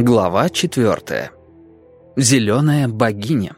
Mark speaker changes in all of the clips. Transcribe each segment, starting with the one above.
Speaker 1: Глава 4. Зеленая богиня.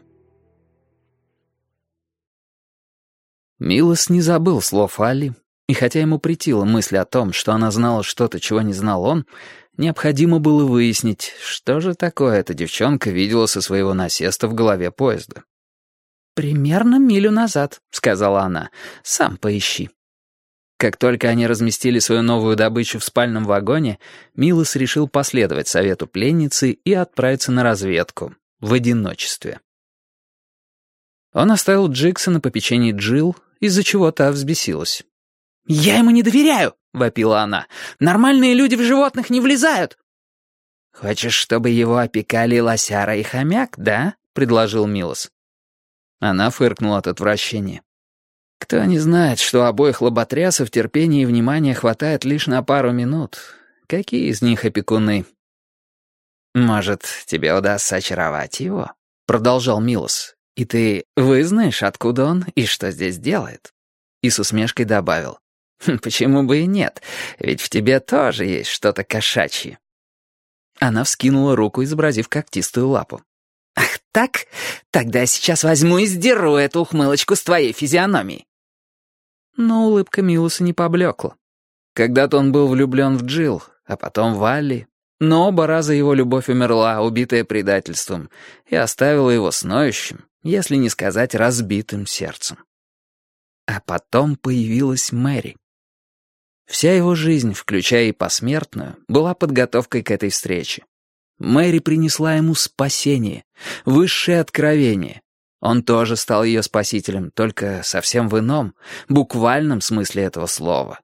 Speaker 1: Милос не забыл слов Алли, и хотя ему претила мысль о том, что она знала что-то, чего не знал он, необходимо было выяснить, что же такое эта девчонка видела со своего насеста в голове поезда. «Примерно милю назад», — сказала она, — «сам поищи». Как только они разместили свою новую добычу в спальном вагоне, Милос решил последовать совету пленницы и отправиться на разведку, в одиночестве. Он оставил Джикса на попечении Джилл, из-за чего та взбесилась. «Я ему не доверяю!» — вопила она. «Нормальные люди в животных не влезают!» «Хочешь, чтобы его опекали лосяра и хомяк, да?» — предложил Милос. Она фыркнула от отвращения. Кто не знает, что у обоих лоботрясов терпения и внимания хватает лишь на пару минут? Какие из них опекуны? «Может, тебе удастся очаровать его?» — продолжал Милос. «И ты вызнаешь, откуда он и что здесь делает?» И с усмешкой добавил. «Почему бы и нет? Ведь в тебе тоже есть что-то кошачье». Она вскинула руку, изобразив когтистую лапу. «Ах так? Тогда я сейчас возьму и сдеру эту ухмылочку с твоей физиономии». Но улыбка Милоса не поблекла. Когда-то он был влюблен в Джилл, а потом в Алли, но оба раза его любовь умерла, убитая предательством, и оставила его с ноющим, если не сказать разбитым сердцем. А потом появилась Мэри. Вся его жизнь, включая и посмертную, была подготовкой к этой встрече. Мэри принесла ему спасение, высшее откровение. Он тоже стал ее спасителем, только совсем в ином, буквальном смысле этого слова.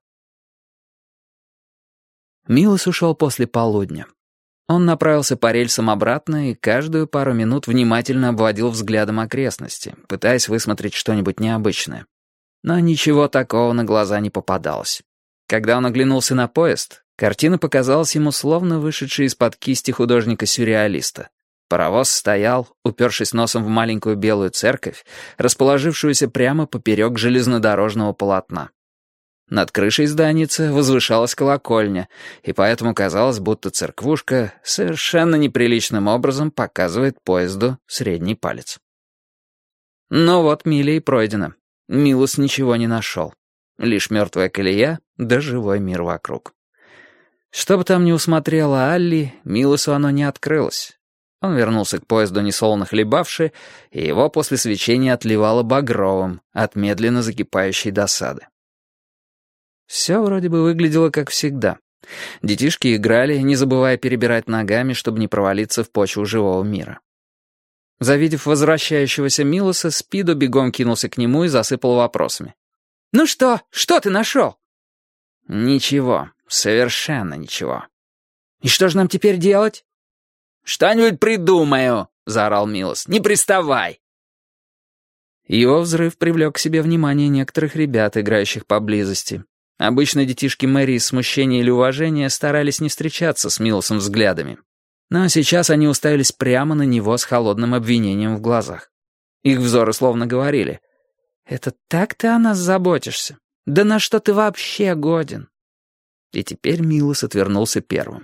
Speaker 1: Милос ушел после полудня. Он направился по рельсам обратно и каждую пару минут внимательно обводил взглядом окрестности, пытаясь высмотреть что-нибудь необычное. Но ничего такого на глаза не попадалось. Когда он оглянулся на поезд, картина показалась ему словно вышедшей из-под кисти художника-сюрреалиста. Паровоз стоял, упершись носом в маленькую белую церковь, расположившуюся прямо поперек железнодорожного полотна. Над крышей зданица возвышалась колокольня, и поэтому казалось, будто церквушка совершенно неприличным образом показывает поезду средний палец. Но вот миля и пройдена. Милос ничего не нашел. Лишь мертвая колея да живой мир вокруг. Что бы там ни усмотрела Алли, Милосу оно не открылось. Он вернулся к поезду несолоно хлебавши, и его после свечения отливало багровым от медленно закипающей досады. Все вроде бы выглядело как всегда. Детишки играли, не забывая перебирать ногами, чтобы не провалиться в почву живого мира. Завидев возвращающегося Милоса, Спидо бегом кинулся к нему и засыпал вопросами. «Ну что? Что ты нашел?» «Ничего, совершенно ничего». «И что же нам теперь делать?» «Что-нибудь придумаю», — заорал Милос. «Не приставай». Его взрыв привлек к себе внимание некоторых ребят, играющих поблизости. Обычно детишки Мэри из смущения или уважения старались не встречаться с Милосом взглядами. Но сейчас они уставились прямо на него с холодным обвинением в глазах. Их взоры словно говорили: «Это так ты о нас заботишься? Да на что ты вообще годен?» И теперь Милос отвернулся первым.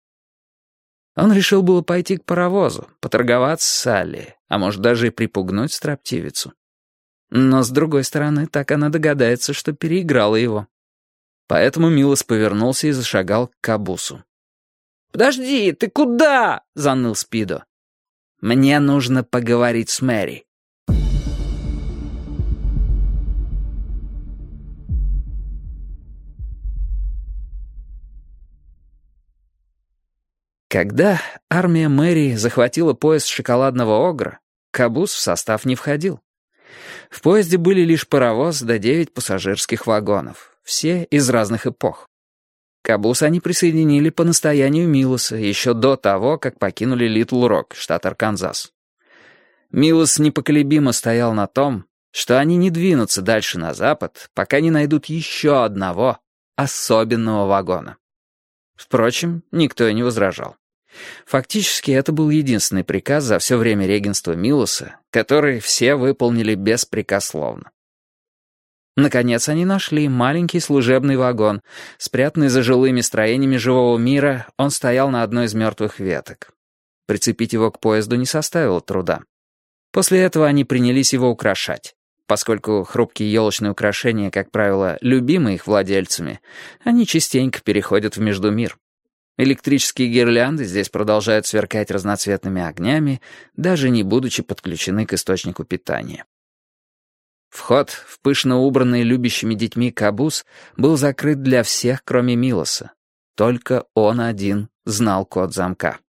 Speaker 1: Он решил было пойти к паровозу, поторговаться с Салли, а может даже и припугнуть строптивицу. Но, с другой стороны, так она догадается, что переиграла его. Поэтому Милос повернулся и зашагал к Кабусу. «Подожди, ты куда?» — заныл Спидо. «Мне нужно поговорить с Мэри». Когда армия Мэри захватила поезд шоколадного огра, Кабус в состав не входил. В поезде были лишь паровоз да 9 пассажирских вагонов, все из разных эпох. Кабус они присоединили по настоянию Милоса еще до того, как покинули Литл-Рок, штат Арканзас. Милос непоколебимо стоял на том, что они не двинутся дальше на запад, пока не найдут еще одного особенного вагона. Впрочем, никто и не возражал. Фактически, это был единственный приказ за все время регенства Милоса, который все выполнили беспрекословно. Наконец они нашли маленький служебный вагон. Спрятанный за жилыми строениями живого мира, он стоял на одной из мертвых веток. Прицепить его к поезду не составило труда. После этого они принялись его украшать. Поскольку хрупкие елочные украшения, как правило, любимы их владельцами, они частенько переходят в междумир. Электрические гирлянды здесь продолжают сверкать разноцветными огнями, даже не будучи подключены к источнику питания. Вход в пышно убранный любящими детьми кабус был закрыт для всех, кроме Милоса. Только он один знал код замка.